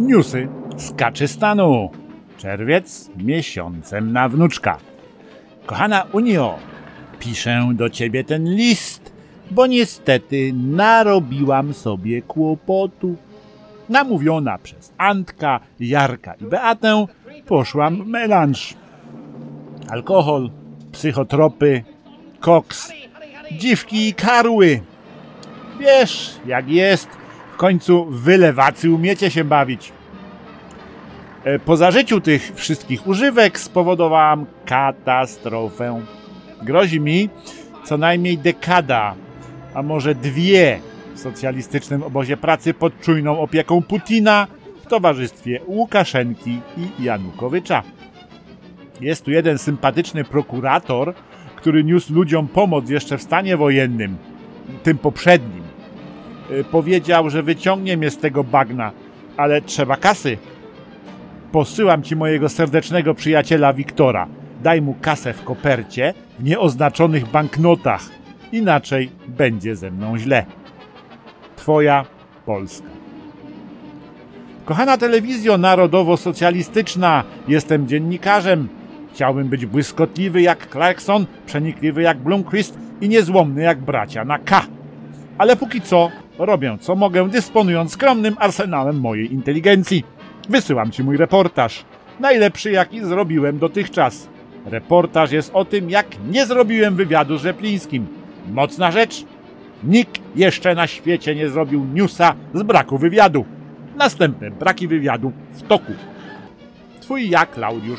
Newsy z Kaczystanu. Czerwiec miesiącem na wnuczka. Kochana Unio, piszę do ciebie ten list, bo niestety narobiłam sobie kłopotów. Namówiona przez Antka, Jarka i Beatę poszłam w melanż. Alkohol, psychotropy, koks, dziwki i karły. Wiesz, jak jest, w końcu wy lewacy umiecie się bawić. Po zażyciu tych wszystkich używek spowodowałam katastrofę. Grozi mi co najmniej dekada, a może 2 w socjalistycznym obozie pracy pod czujną opieką Putina w towarzystwie Łukaszenki i Janukowycza. Jest tu jeden sympatyczny prokurator, który niósł ludziom pomoc jeszcze w stanie wojennym, tym poprzednim. Powiedział, że wyciągnie mnie z tego bagna, ale trzeba kasy. Posyłam ci mojego serdecznego przyjaciela Wiktora. Daj mu kasę w kopercie w nieoznaczonych banknotach. Inaczej będzie ze mną źle. Twoja Polska. Kochana telewizjo narodowo-socjalistyczna, jestem dziennikarzem. Chciałbym być błyskotliwy jak Clarkson, przenikliwy jak Blomqvist i niezłomny jak bracia na K. Ale póki co robię co mogę, dysponując skromnym arsenałem mojej inteligencji. Wysyłam ci mój reportaż. Najlepszy, jaki zrobiłem dotychczas. Reportaż jest o tym, jak nie zrobiłem wywiadu z Rzeplińskim. Mocna rzecz. Nikt jeszcze na świecie nie zrobił newsa z braku wywiadu. Następne braki wywiadu w toku. Twój ja, Klaudiusz.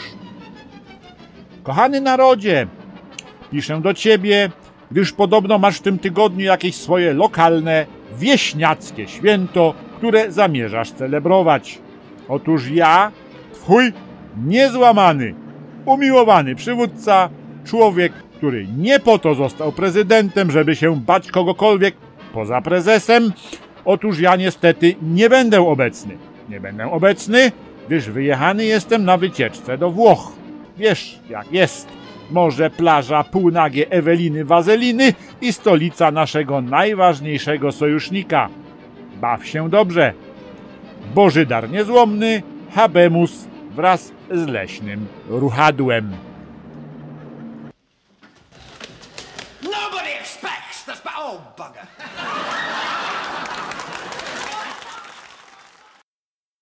Kochany narodzie, piszę do ciebie, gdyż podobno masz w tym tygodniu jakieś swoje lokalne, wieśniackie święto, które zamierzasz celebrować. Otóż ja, twój niezłamany, umiłowany przywódca, człowiek, który nie po to został prezydentem, żeby się bać kogokolwiek poza prezesem, otóż ja niestety nie będę obecny. Nie będę obecny, gdyż wyjechany jestem na wycieczce do Włoch. Wiesz, jak jest. Morze, plaża, półnagie Eweliny Wazeliny i stolica naszego najważniejszego sojusznika. Baw się dobrze. Bożydar niezłomny, Habemus wraz z leśnym ruchadłem. Nobody expects this, but oh bugger.